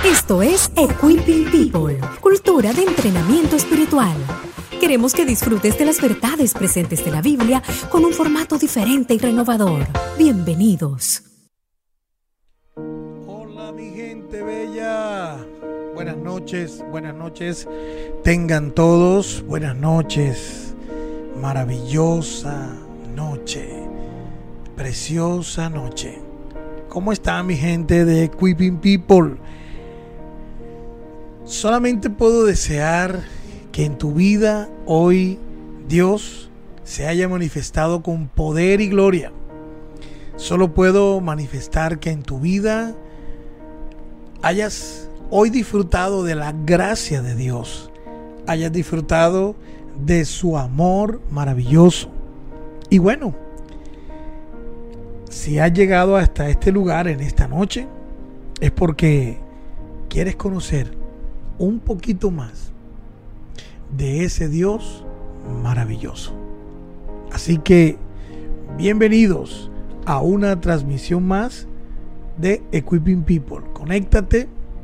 Esto es Equipping People, cultura de entrenamiento espiritual. Queremos que disfrutes de las verdades presentes de la Biblia con un formato diferente y renovador. Bienvenidos. Hola mi gente bella. Buenas noches. Tengan todos buenas noches. Maravillosa noche. Preciosa noche. ¿Cómo está mi gente de Equipping People? Solamente puedo desear que en tu vida hoy Dios se haya manifestado con poder y gloria. Solo puedo manifestar que en tu vida hayas hoy disfrutado de la gracia de Dios, hayas disfrutado de su amor maravilloso. Y bueno, si has llegado hasta este lugar en esta noche, es porque quieres conocer un poquito más de ese Dios maravilloso. Así que bienvenidos a una transmisión más de Equipping People. Conéctate.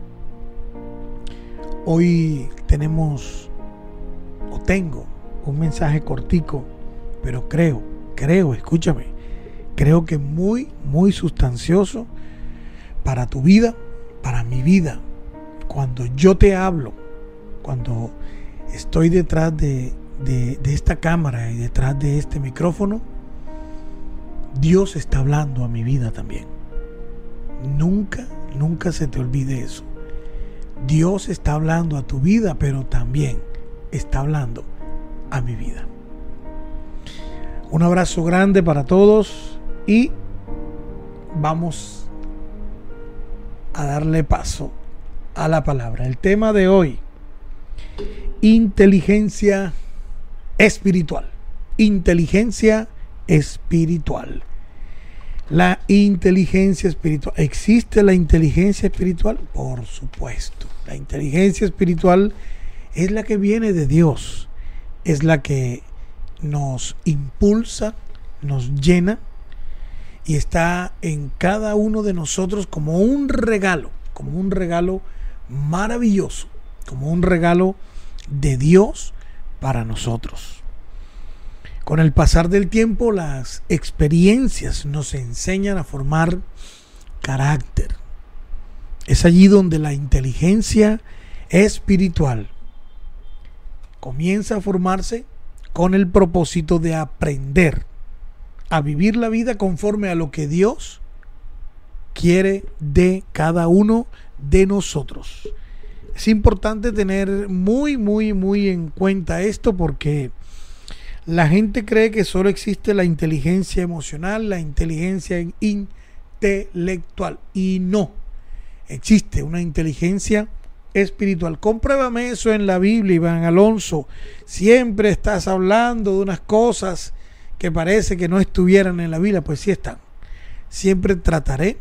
Hoy tengo un mensaje cortico, pero creo, escúchame, creo que muy sustancioso para tu vida, para mi vida. Cuando yo te hablo, cuando estoy detrás de esta cámara y detrás de este micrófono, Dios está hablando a mi vida también. Nunca se te olvide eso. Dios está hablando a tu vida, pero también está hablando a mi vida. Un abrazo grande para todos y vamos a darle paso a la palabra. El tema de hoy: inteligencia espiritual. Inteligencia espiritual. La inteligencia espiritual. ¿Existe la inteligencia espiritual? Por supuesto. La inteligencia espiritual es la que viene de Dios. Es la que nos impulsa, nos llena y está en cada uno de nosotros como un regalo maravilloso, como un regalo de Dios para nosotros. Con el pasar del tiempo, las experiencias nos enseñan a formar carácter. Es allí donde la inteligencia espiritual comienza a formarse con el propósito de aprender a vivir la vida conforme a lo que Dios quiere de cada uno de nosotros. Es importante tener muy en cuenta esto, porque la gente cree que solo existe la inteligencia emocional, la inteligencia intelectual, y no, existe una inteligencia espiritual. Compruébame eso en la Biblia, Iván Alonso. Siempre estás hablando de unas cosas que parece que no estuvieran en la Biblia. Pues sí están. Siempre trataré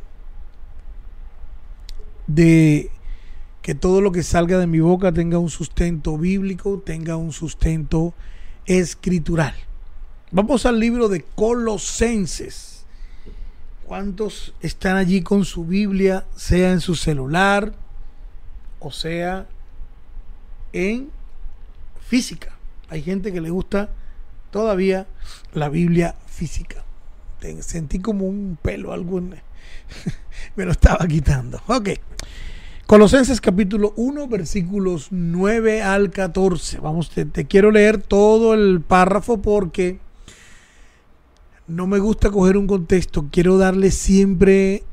de que todo lo que salga de mi boca tenga un sustento bíblico, tenga un sustento escritural. Vamos al libro de Colosenses. ¿Cuántos están allí con su Biblia, sea en su celular o sea en física? Hay gente que le gusta todavía la Biblia física. Sentí como un pelo, algo me lo estaba quitando. Ok. Colosenses capítulo 1, versículos 9 al 14. Vamos, te quiero leer todo el párrafo porque no me gusta coger un contexto. Quiero darle siempre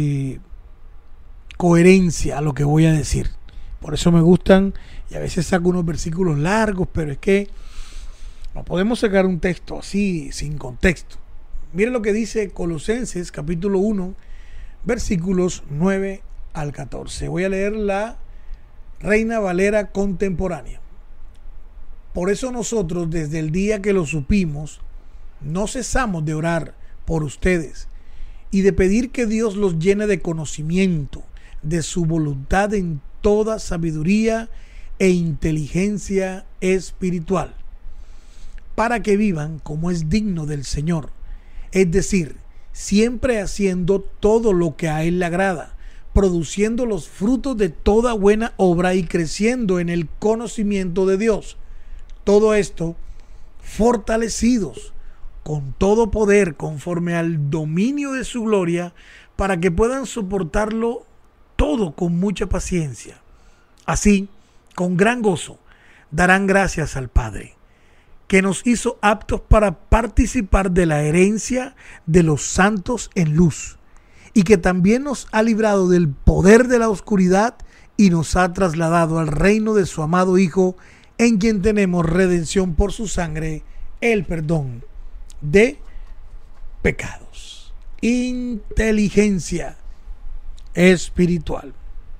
coherencia a lo que voy a decir. Por eso me gustan, y a veces saco unos versículos largos, pero es que no podemos sacar un texto así, sin contexto. Miren lo que dice Colosenses capítulo 1, versículos 9 al 14. Voy a leer la Reina Valera contemporánea. Por eso nosotros, desde el día que lo supimos, no cesamos de orar por ustedes y de pedir que Dios los llene de conocimiento de su voluntad en toda sabiduría e inteligencia espiritual, para que vivan como es digno del Señor, es decir, siempre haciendo todo lo que a Él le agrada, produciendo los frutos de toda buena obra y creciendo en el conocimiento de Dios. Todo esto fortalecidos con todo poder conforme al dominio de su gloria, para que puedan soportarlo todo con mucha paciencia. Así, con gran gozo, darán gracias al Padre, que nos hizo aptos para participar de la herencia de los santos en luz, y que también nos ha librado del poder de la oscuridad y nos ha trasladado al reino de su amado Hijo, en quien tenemos redención por su sangre, el perdón de pecados. Inteligencia espiritual.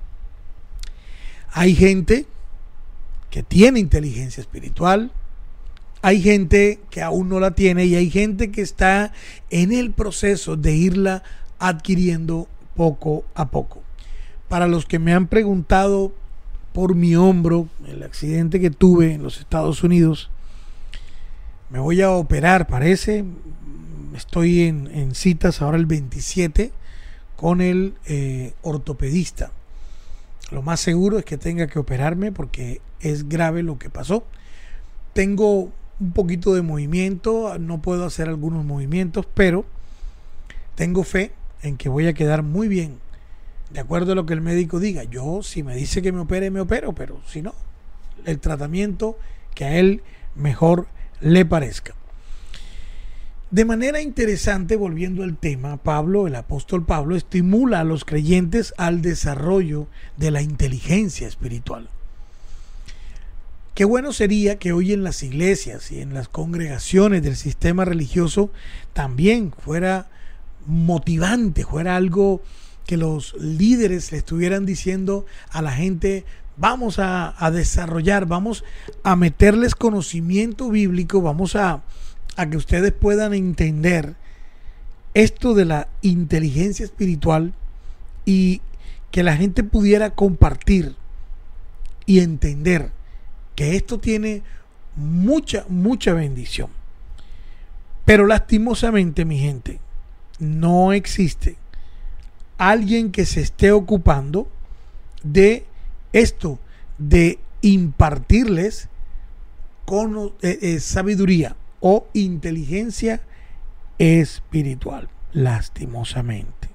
Hay gente que tiene inteligencia espiritual, hay gente que aún no la tiene y hay gente que está en el proceso de irla adquiriendo poco a poco. Para los que me han preguntado por mi hombro, el accidente que tuve en los Estados Unidos, me voy a operar, parece. Estoy en citas ahora el 27 con el ortopedista. Lo más seguro es que tenga que operarme porque es grave lo que pasó. Tengo un poquito de movimiento, no puedo hacer algunos movimientos, pero tengo fe en que voy a quedar muy bien, de acuerdo a lo que el médico diga. Yo, si me dice que me opere, me opero, pero si no, el tratamiento que a él mejor le parezca. De manera interesante, volviendo al tema, Pablo, el apóstol Pablo, estimula a los creyentes al desarrollo de la inteligencia espiritual. Qué bueno sería que hoy en las iglesias y en las congregaciones del sistema religioso también fuera motivante, fuera algo que los líderes le estuvieran diciendo a la gente: vamos a desarrollar, vamos a meterles conocimiento bíblico, vamos a que ustedes puedan entender esto de la inteligencia espiritual y que la gente pudiera compartir y entender que esto tiene mucha bendición. Pero lastimosamente, mi gente, no existe alguien que se esté ocupando de esto, de impartirles con sabiduría o inteligencia espiritual. Lastimosamente.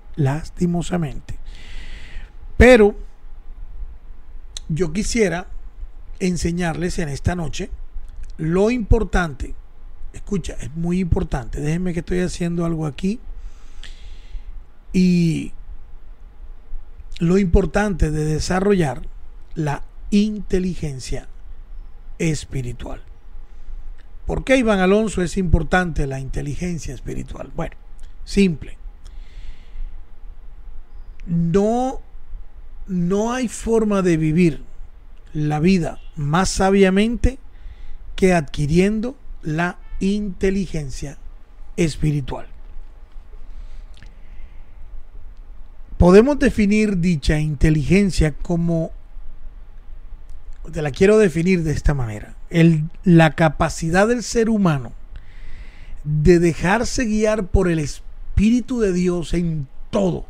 Pero yo quisiera enseñarles en esta noche lo importante. Escucha, es muy importante. Déjenme que estoy haciendo algo aquí. Y lo importante de desarrollar la inteligencia espiritual. ¿Por qué, Iván Alonso, es importante la inteligencia espiritual? Bueno, simple. No hay forma de vivir la vida más sabiamente que adquiriendo la inteligencia espiritual. Podemos definir dicha inteligencia como, te la quiero definir de esta manera: la capacidad del ser humano de dejarse guiar por el Espíritu de Dios en todo.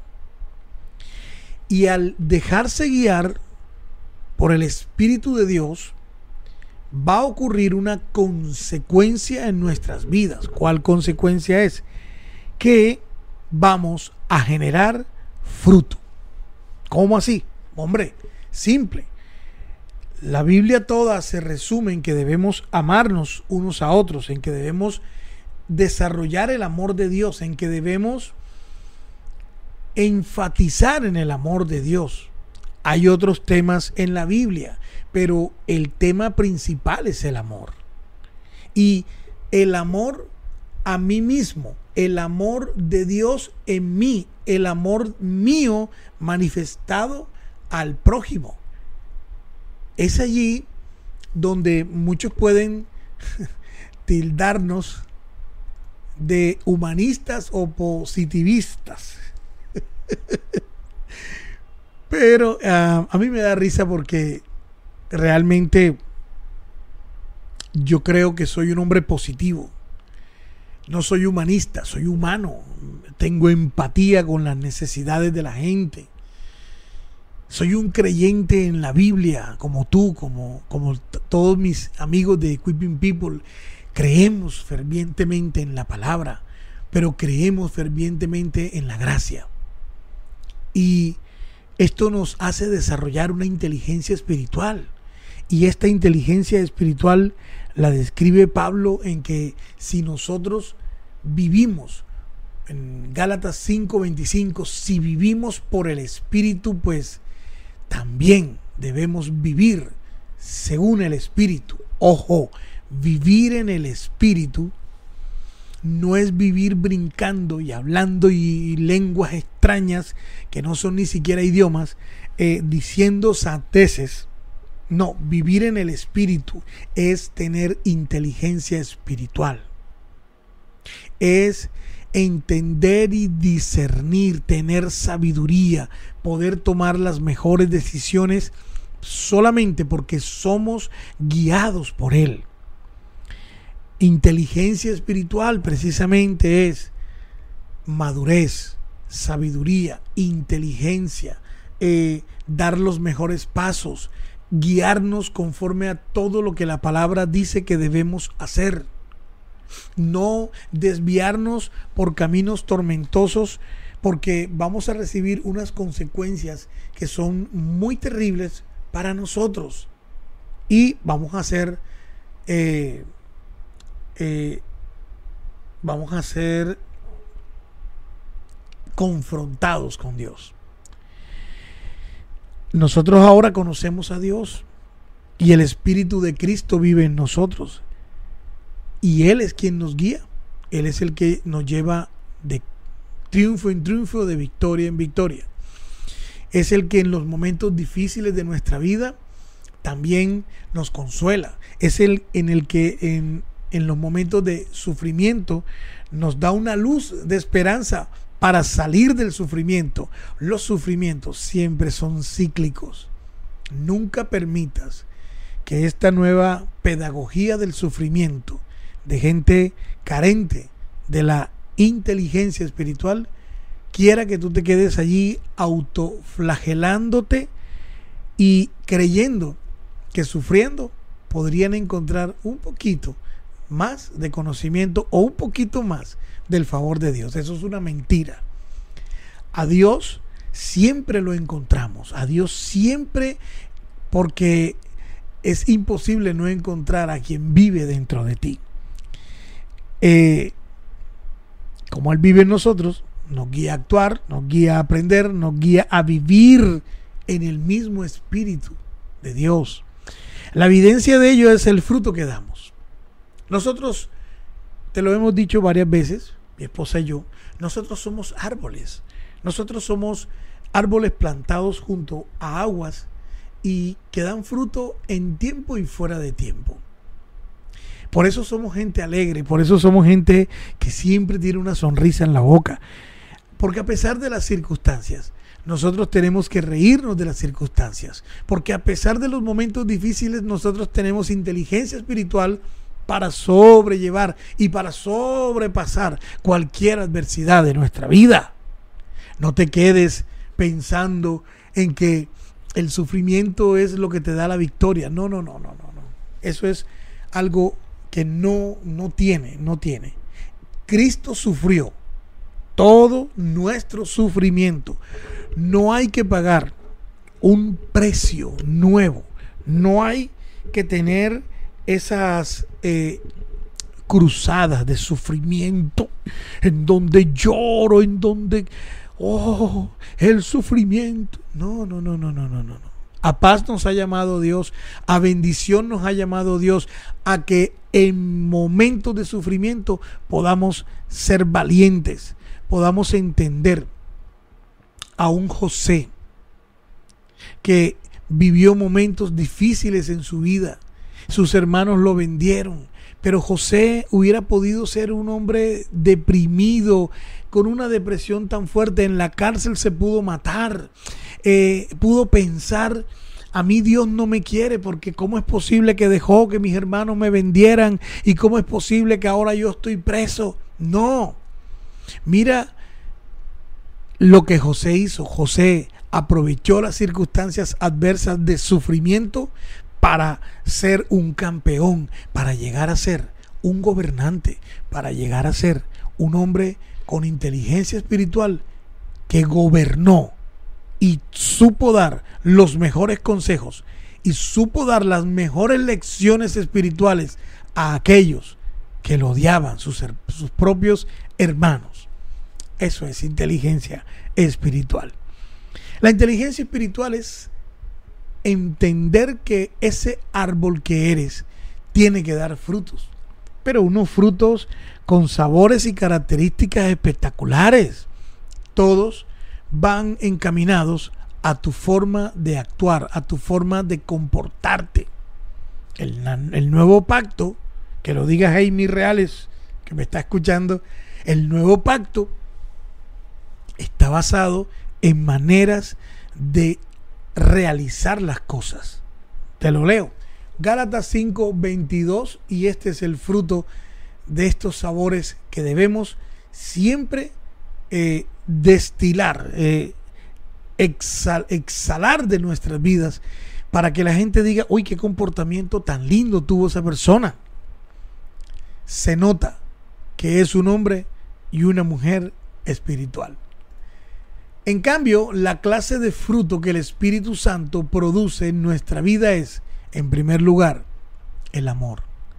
Y al dejarse guiar por el Espíritu de Dios, va a ocurrir una consecuencia en nuestras vidas. ¿Cuál consecuencia es? Que vamos a generar fruto. ¿Cómo así? Hombre, simple. La Biblia toda se resume en que debemos amarnos unos a otros, en que debemos desarrollar el amor de Dios, en que debemos enfatizar en el amor de Dios. Hay otros temas en la Biblia, pero el tema principal es el amor. Y el amor a mí mismo, el amor de Dios en mí, el amor mío manifestado al prójimo. Es allí donde muchos pueden tildarnos de humanistas o positivistas. Pero a mí me da risa porque realmente yo creo que soy un hombre positivo. No soy humanista, soy humano. Tengo empatía con las necesidades de la gente. Soy un creyente en la Biblia, como tú, como todos mis amigos de Equipping People. Creemos fervientemente en la palabra, pero creemos fervientemente en la gracia. Y esto nos hace desarrollar una inteligencia espiritual. Y esta inteligencia espiritual la describe Pablo en que si nosotros vivimos, en Gálatas 5:25, si vivimos por el Espíritu, pues también debemos vivir según el Espíritu. Ojo, vivir en el Espíritu no es vivir brincando y hablando y lenguas extrañas que no son ni siquiera idiomas, diciendo santeces. No, vivir en el Espíritu es tener inteligencia espiritual. Es entender y discernir, tener sabiduría, poder tomar las mejores decisiones solamente porque somos guiados por Él. Inteligencia espiritual precisamente es madurez, sabiduría, inteligencia, dar los mejores pasos, guiarnos conforme a todo lo que la palabra dice que debemos hacer. No desviarnos por caminos tormentosos, porque vamos a recibir unas consecuencias que son muy terribles para nosotros y vamos a ser confrontados con Dios. Nosotros ahora conocemos a Dios y el Espíritu de Cristo vive en nosotros. Y Él es quien nos guía. Él es el que nos lleva de triunfo en triunfo, de victoria en victoria. Es el que en los momentos difíciles de nuestra vida también nos consuela. Es el en el que en los momentos de sufrimiento nos da una luz de esperanza para salir del sufrimiento. Los sufrimientos siempre son cíclicos. Nunca permitas que esta nueva pedagogía del sufrimiento de gente carente de la inteligencia espiritual quiera que tú te quedes allí autoflagelándote y creyendo que sufriendo podrían encontrar un poquito más de conocimiento o un poquito más del favor de Dios. Eso es una mentira. A Dios siempre lo encontramos. A Dios siempre, porque es imposible no encontrar a quien vive dentro de ti. Como Él vive en nosotros, nos guía a actuar, nos guía a aprender, nos guía a vivir en el mismo Espíritu de Dios. La evidencia de ello es el fruto que damos. Nosotros, te lo hemos dicho varias veces, mi esposa y yo, nosotros somos árboles. Nosotros somos árboles plantados junto a aguas y que dan fruto en tiempo y fuera de tiempo. Por eso somos gente alegre, por eso somos gente que siempre tiene una sonrisa en la boca. Porque a pesar de las circunstancias, nosotros tenemos que reírnos de las circunstancias. Porque a pesar de los momentos difíciles, nosotros tenemos inteligencia espiritual para sobrellevar y para sobrepasar cualquier adversidad de nuestra vida. No te quedes pensando en que el sufrimiento es lo que te da la victoria. No. Eso es algo que no tiene. Cristo sufrió todo nuestro sufrimiento. No hay que pagar un precio nuevo. No hay que tener esas cruzadas de sufrimiento en donde lloro, en donde el sufrimiento. No. A paz nos ha llamado Dios, a bendición nos ha llamado Dios, a que en momentos de sufrimiento podamos ser valientes, podamos entender a un José que vivió momentos difíciles en su vida. Sus hermanos lo vendieron, pero José hubiera podido ser un hombre deprimido, con una depresión tan fuerte. En la cárcel se pudo matar, pudo pensar: a mí Dios no me quiere, porque ¿cómo es posible que dejó que mis hermanos me vendieran? ¿Y cómo es posible que ahora yo estoy preso? No. Mira lo que José hizo. José, aprovechó las circunstancias adversas de sufrimiento para ser un campeón, para llegar a ser un gobernante, para llegar a ser un hombre con inteligencia espiritual que gobernó y supo dar los mejores consejos y supo dar las mejores lecciones espirituales a aquellos que lo odiaban, sus propios hermanos. Eso es inteligencia espiritual. La inteligencia espiritual es entender que ese árbol que eres tiene que dar frutos, pero unos frutos con sabores y características espectaculares. Todos van encaminados a tu forma de actuar, a tu forma de comportarte. El nuevo pacto, que lo diga Jaime Reales, que me está escuchando, el nuevo pacto está basado en maneras de realizar las cosas. Te lo leo. Gálatas 5:22, y este es el fruto de estos sabores que debemos siempre destilar, exhalar de nuestras vidas, para que la gente diga: uy, qué comportamiento tan lindo tuvo esa persona. Se nota que es un hombre y una mujer espiritual. En cambio, la clase de fruto que el Espíritu Santo produce en nuestra vida es, en primer lugar, el amor,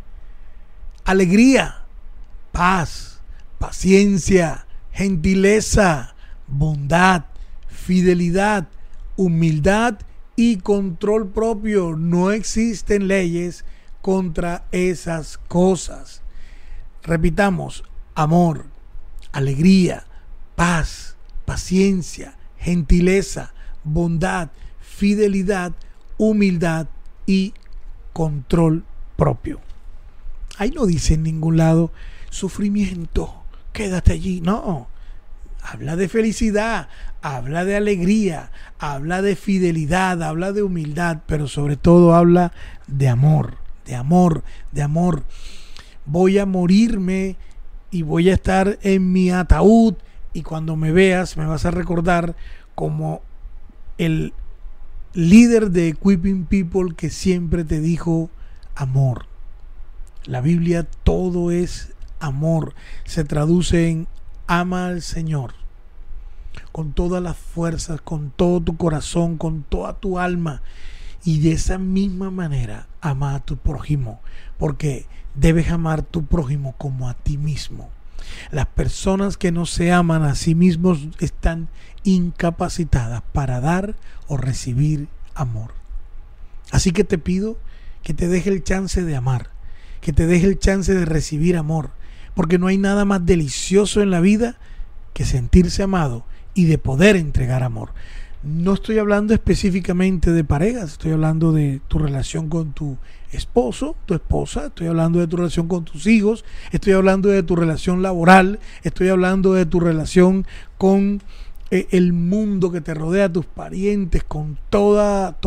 alegría, paz, paciencia, gentileza, bondad, fidelidad, humildad y control propio. No existen leyes contra esas cosas. Repitamos: amor, alegría, paz, paciencia, gentileza, bondad, fidelidad, humildad y control propio. Ahí no dice en ningún lado sufrimiento, quédate allí. No, habla de felicidad, habla de alegría, habla de fidelidad, habla de humildad, pero sobre todo habla de amor, de amor, de amor. Voy a morirme y voy a estar en mi ataúd, y cuando me veas me vas a recordar como el líder de Equipping People que siempre te dijo amor. La Biblia todo es amor. Se traduce en ama al Señor con todas las fuerzas, con todo tu corazón, con toda tu alma, y de esa misma manera ama a tu prójimo, porque debes amar a tu prójimo como a ti mismo. Las personas que no se aman a sí mismos están incapacitadas para dar o recibir amor. Así que te pido que te deje el chance de amar, que te deje el chance de recibir amor, porque no hay nada más delicioso en la vida que sentirse amado y de poder entregar amor. No estoy hablando específicamente de parejas, estoy hablando de tu relación con tu esposo, tu esposa, estoy hablando de tu relación con tus hijos, estoy hablando de tu relación laboral, estoy hablando de tu relación con el mundo que te rodea, tus parientes, con toda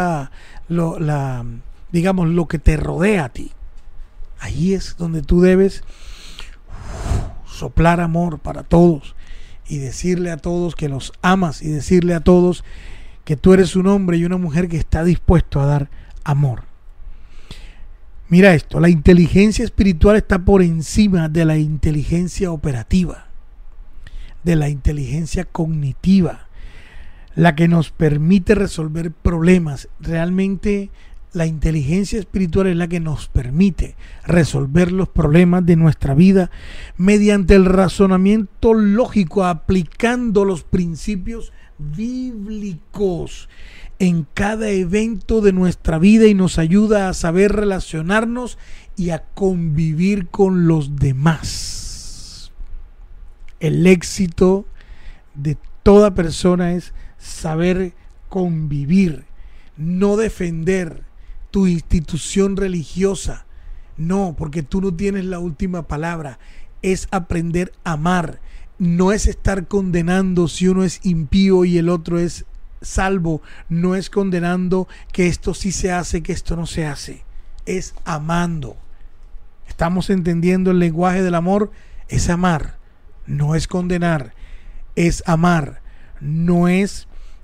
digamos, lo que te rodea a ti. Ahí es donde tú debes soplar amor para todos y decirle a todos que los amas, y decirle a todos que tú eres un hombre y una mujer que está dispuesto a dar amor. Mira esto: la inteligencia espiritual está por encima de la inteligencia operativa, de la inteligencia cognitiva, la que nos permite resolver problemas. Realmente la inteligencia espiritual es la que nos permite resolver los problemas de nuestra vida mediante el razonamiento lógico, aplicando los principios bíblicos en cada evento de nuestra vida, y nos ayuda a saber relacionarnos y a convivir con los demás. El éxito de toda persona es saber convivir, no defender tu institución religiosa, no, porque tú no tienes la última palabra. Es aprender a amar, no es estar condenando si uno es impío y el otro es salvo, no es condenando que esto sí se hace, que esto no se hace, es amando. Estamos entendiendo el lenguaje del amor. Es amar, no es condenar, es amar, no es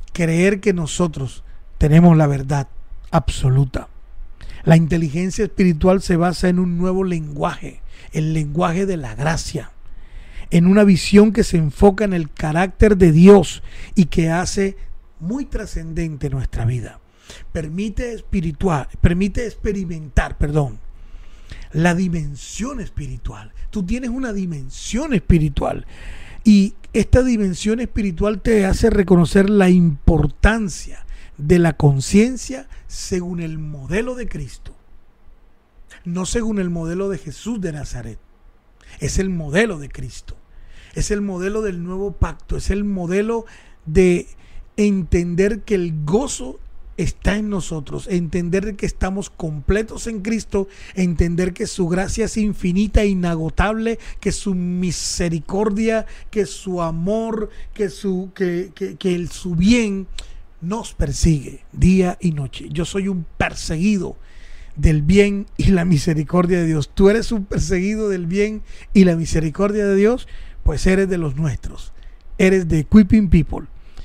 creer que nosotros tenemos la verdad absoluta. La inteligencia espiritual se basa en un nuevo lenguaje, el lenguaje de la gracia, en una visión que se enfoca en el carácter de Dios y que hace muy trascendente nuestra vida. Permite experimentar, la dimensión espiritual. Tú tienes una dimensión espiritual y esta dimensión espiritual te hace reconocer la importancia de la conciencia según el modelo de Cristo, no según el modelo de Jesús de Nazaret. Es el modelo de Cristo, es el modelo del nuevo pacto, es el modelo de entender que el gozo está en nosotros, entender que estamos completos en Cristo, entender que su gracia es infinita e inagotable, que su misericordia, que su amor, que su bien nos persigue día y noche. Yo soy un perseguido del bien y la misericordia de Dios. Tú eres un perseguido del bien y la misericordia de Dios, pues eres de los nuestros, eres de Equipping People.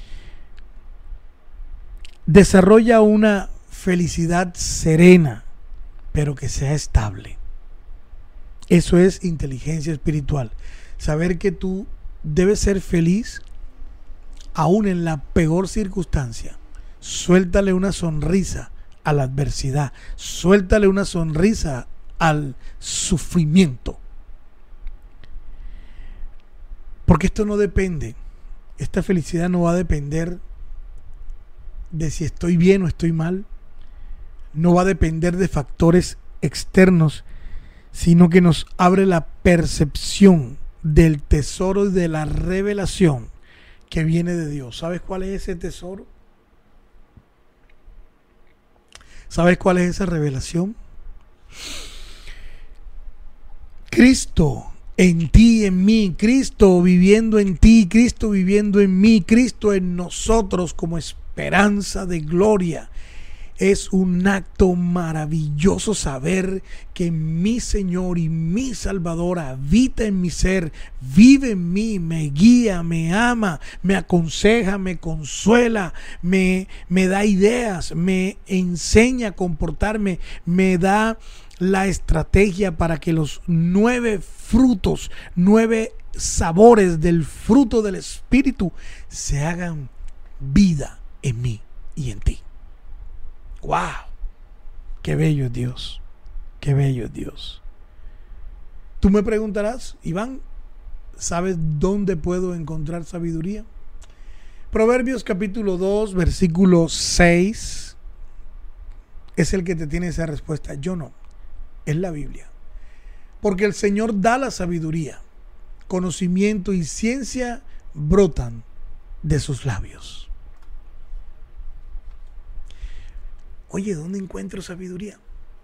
Desarrolla una felicidad serena, pero que sea estable. Eso es inteligencia espiritual. Saber que tú debes ser feliz aún en la peor circunstancia. Suéltale una sonrisa a la adversidad. Suéltale una sonrisa al sufrimiento. Porque esto no depende. Esta felicidad no va a depender de si estoy bien o estoy mal, no va a depender de factores externos, sino que nos abre la percepción del tesoro y de la revelación que viene de Dios. ¿Sabes cuál es ese tesoro? ¿Sabes cuál es esa revelación? Cristo en ti, en mí, Cristo viviendo en ti, Cristo viviendo en mí, Cristo en nosotros como esperanza de gloria. Es un acto maravilloso saber que mi Señor y mi Salvador habita en mi ser, vive en mí, me guía, me ama, me aconseja, me consuela, me da ideas, me enseña a comportarme, me da la estrategia para que los 9 frutos, 9 sabores del fruto del Espíritu se hagan vida en mí y en ti. ¡Wow! ¡Qué bello es Dios! ¡Qué bello es Dios! Tú me preguntarás, Iván, ¿sabes dónde puedo encontrar sabiduría? Proverbios capítulo 2, versículo 6 es el que te tiene esa respuesta. Yo no, es la Biblia. Porque el Señor da la sabiduría, conocimiento y ciencia brotan de sus labios. Oye, ¿dónde encuentro sabiduría?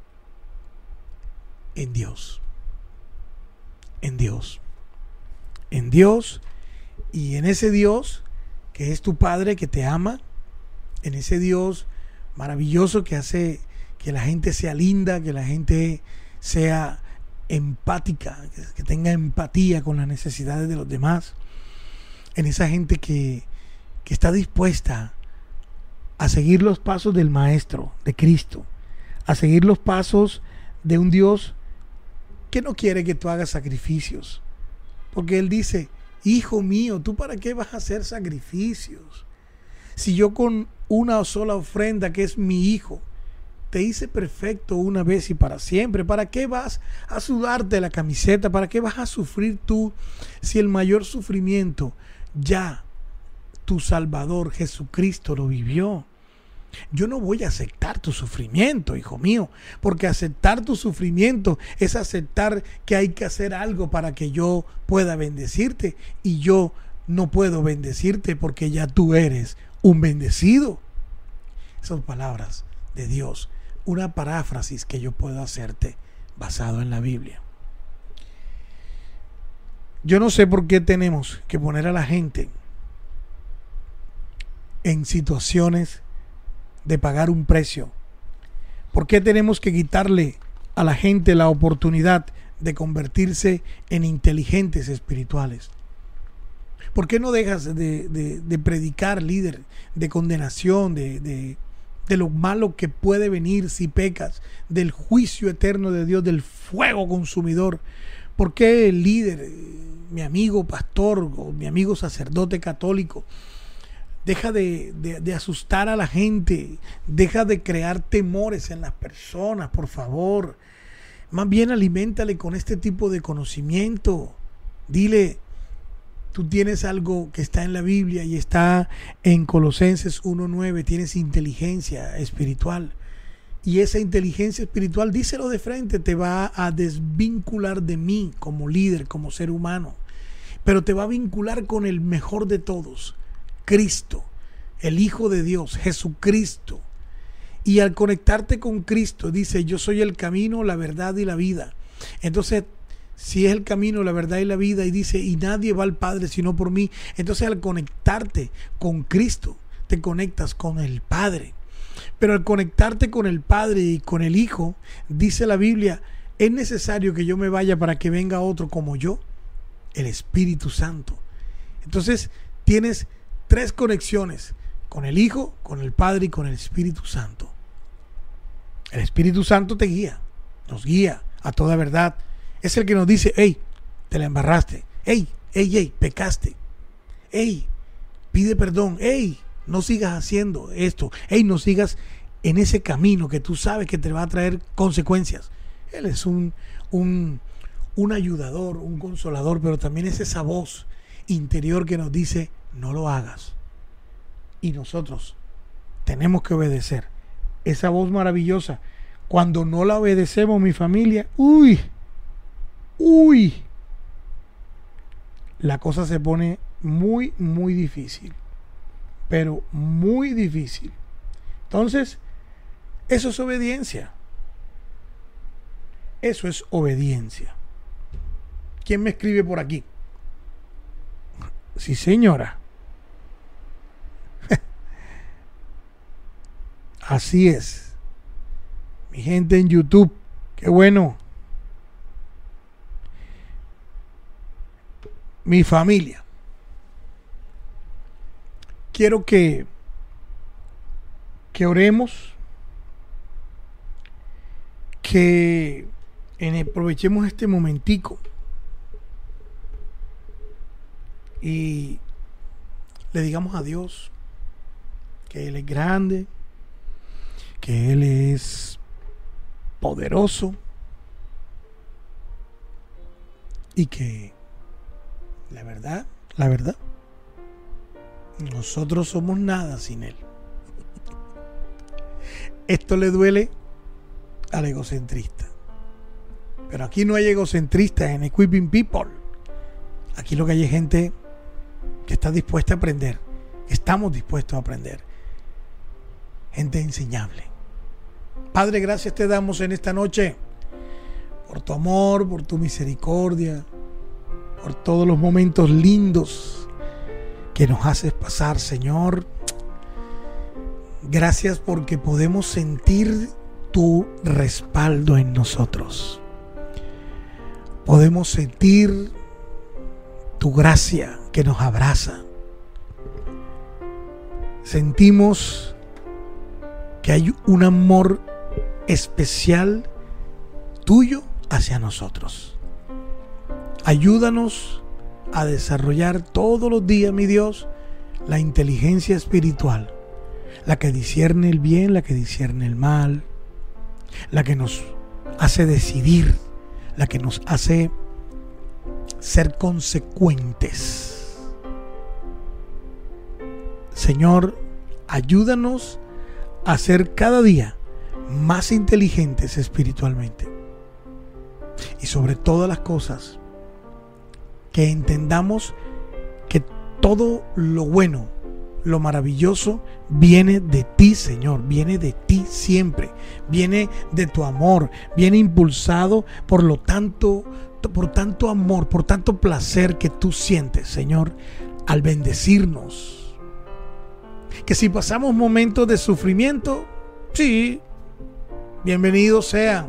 En Dios. En Dios. En Dios y en ese Dios que es tu Padre, que te ama. En ese Dios maravilloso que hace que la gente sea linda, que la gente sea empática, que tenga empatía con las necesidades de los demás. En esa gente que está dispuesta a seguir los pasos del Maestro, de Cristo, a seguir los pasos de un Dios que no quiere que tú hagas sacrificios, porque Él dice: hijo mío, ¿tú para qué vas a hacer sacrificios? Si yo con una sola ofrenda, que es mi hijo, te hice perfecto una vez y para siempre, ¿para qué vas a sudarte la camiseta? ¿Para qué vas a sufrir tú si el mayor sufrimiento ya tu Salvador Jesucristo lo vivió? Yo no voy a aceptar tu sufrimiento, hijo mío, porque aceptar tu sufrimiento es aceptar que hay que hacer algo para que yo pueda bendecirte, y yo no puedo bendecirte porque ya tú eres un bendecido. Son palabras de Dios, una paráfrasis que yo puedo hacerte basado en la Biblia. Yo no sé por qué tenemos que poner a la gente en situaciones de pagar un precio. ¿Por qué tenemos que quitarle a la gente la oportunidad de convertirse en inteligentes espirituales? ¿Por qué no dejas de predicar, líder, de condenación, de lo malo que puede venir si pecas, del juicio eterno de Dios, del fuego consumidor? ¿Por qué el líder, mi amigo pastor o mi amigo sacerdote católico, deja de asustar a la gente, deja de crear temores en las personas, por favor? Más bien aliméntale con este tipo de conocimiento. Dile, tú tienes algo que está en la Biblia y está en Colosenses 1:9, tienes inteligencia espiritual. Y esa inteligencia espiritual, díselo de frente, te va a desvincular de mí como líder, como ser humano. Pero te va a vincular con el mejor de todos, Cristo, el Hijo de Dios, Jesucristo. Y al conectarte con Cristo, dice, yo soy el camino, la verdad y la vida. Entonces, si es el camino, la verdad y la vida, y dice, y nadie va al Padre sino por mí. Entonces, al conectarte con Cristo, te conectas con el Padre. Pero al conectarte con el Padre y con el Hijo, dice la Biblia, es necesario que yo me vaya para que venga otro como yo, el Espíritu Santo. Entonces, tienes 3 conexiones, con el Hijo, con el Padre y con el Espíritu Santo. El Espíritu Santo te guía, nos guía a toda verdad. Es el que nos dice, hey, te la embarraste, hey, pecaste, hey, pide perdón, hey, no sigas haciendo esto, hey, no sigas en ese camino que tú sabes que te va a traer consecuencias. Él es un ayudador, un consolador, pero también es esa voz interior que nos dice, no lo hagas. Y nosotros tenemos que obedecer esa voz maravillosa. Cuando no la obedecemos, mi familia, la cosa se pone muy, muy difícil, pero muy difícil. Entonces, eso es obediencia. Eso es obediencia. ¿Quién me escribe por aquí? Sí, señora. Así es. Mi gente en YouTube, qué bueno. Mi familia. Quiero que oremos, que aprovechemos este momentico y le digamos a Dios que Él es grande, que Él es poderoso y que la verdad, nosotros somos nada sin Él. Esto le duele al egocentrista, pero aquí no hay egocentristas en Equipping People. Aquí lo que hay es gente que está dispuesta a aprender, estamos dispuestos a aprender, gente enseñable. Padre, gracias te damos en esta noche por tu amor, por tu misericordia, por todos los momentos lindos que nos haces pasar, Señor. Gracias porque podemos sentir tu respaldo en nosotros. Podemos sentir tu gracia que nos abraza. Sentimos que hay un amor especial tuyo hacia nosotros. Ayúdanos a desarrollar todos los días, mi Dios, la inteligencia espiritual, la que discierne el bien, la que discierne el mal, la que nos hace decidir, la que nos hace ser consecuentes. Señor, ayúdanos a ser cada día más inteligentes espiritualmente. Y sobre todas las cosas, que entendamos que todo lo bueno, lo maravilloso viene de ti, Señor, viene de ti siempre, viene de tu amor, viene impulsado por tanto amor, por tanto placer que tú sientes, Señor, al bendecirnos. Que si pasamos momentos de sufrimiento, sí, bienvenidos sean,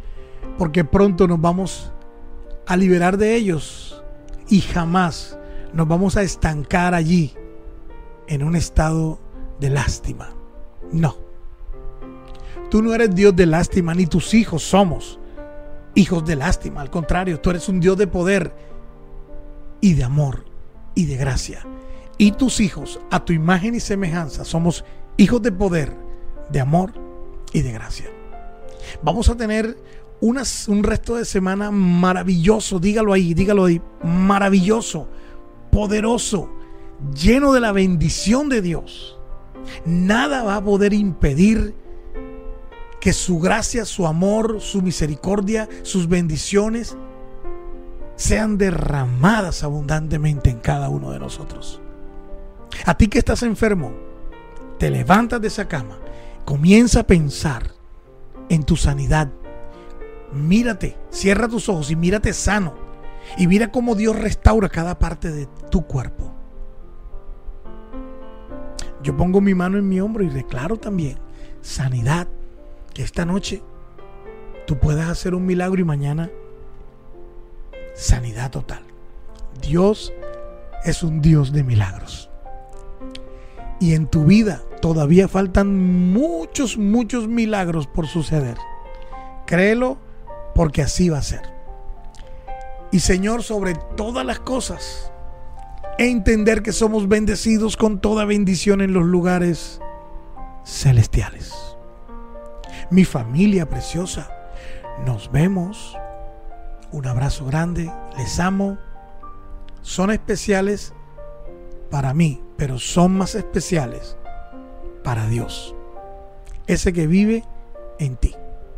porque pronto nos vamos a liberar de ellos y jamás nos vamos a estancar allí en un estado de lástima. No. Tú no eres Dios de lástima, ni tus hijos somos hijos de lástima. Al contrario, tú eres un Dios de poder y de amor y de gracia. Y tus hijos, a tu imagen y semejanza, somos hijos de poder, de amor y de gracia. Vamos a tener un resto de semana maravilloso, dígalo ahí, maravilloso, poderoso, lleno de la bendición de Dios. Nada va a poder impedir que su gracia, su amor, su misericordia, sus bendiciones sean derramadas abundantemente en cada uno de nosotros. A ti que estás enfermo, te levantas de esa cama, comienza a pensar en tu sanidad. Mírate, cierra tus ojos y mírate sano. Y mira cómo Dios restaura cada parte de tu cuerpo. Yo pongo mi mano en mi hombro y declaro también sanidad. Que esta noche tú puedas hacer un milagro y mañana sanidad total. Dios es un Dios de milagros. Y en tu vida todavía faltan muchos milagros por suceder. Créelo, porque así va a ser. Y Señor, sobre todas las cosas, entender que somos bendecidos con toda bendición en los lugares celestiales. Mi familia preciosa, nos vemos. Un abrazo grande, les amo. Son especiales para mí, pero son más especiales para Dios, ese que vive en ti.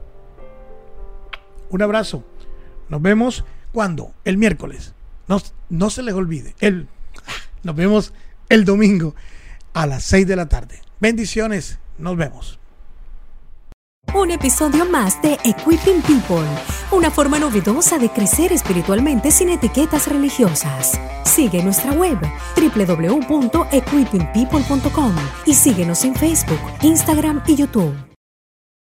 Un abrazo. Nos vemos ¿cuándo? El miércoles. No se les olvide. Nos vemos el domingo a las 6 de la tarde. Bendiciones. Nos vemos. Un episodio más de Equipping People, una forma novedosa de crecer espiritualmente sin etiquetas religiosas. Sigue nuestra web www.equippingpeople.com y síguenos en Facebook, Instagram y YouTube.